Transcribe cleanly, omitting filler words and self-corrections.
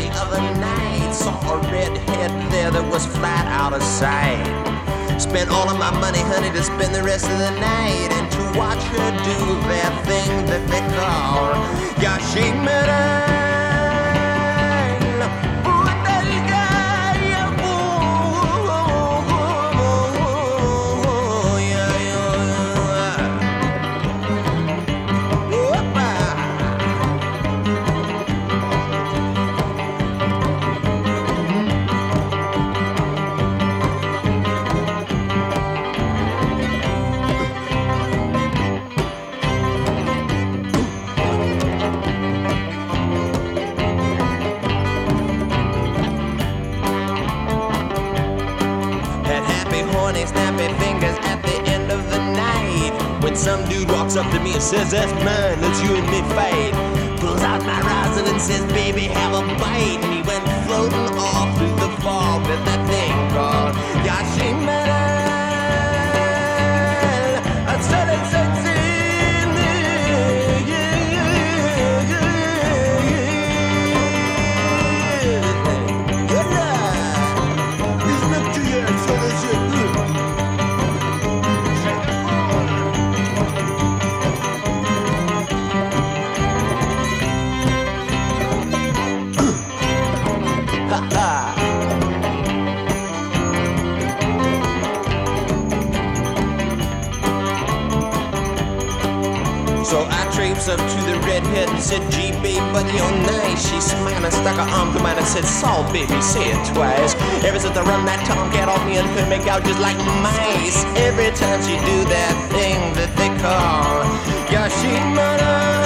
the other night. Saw a redhead there that was flat out of sight. Spent all of my money, honey, to spend the rest of the night and to watch her do that thing that they call Yashimara. Snappy fingers at the end of the night. When some dude walks up to me and says, "That's mine, let's you and me fight." Pulls out my rosin and says, "Baby, have a bite." And he went floating off through the fog with that thing called Yashimara. I said it's So I traipsed up to the redhead and said, "Gee, babe, buddy, you're nice." She smiled and stuck her arm through mine and said, "Saul, baby, say it twice." Ever since I run that tomcat off me and could make out just like mice. Every time she do that thing that they call Yashimara.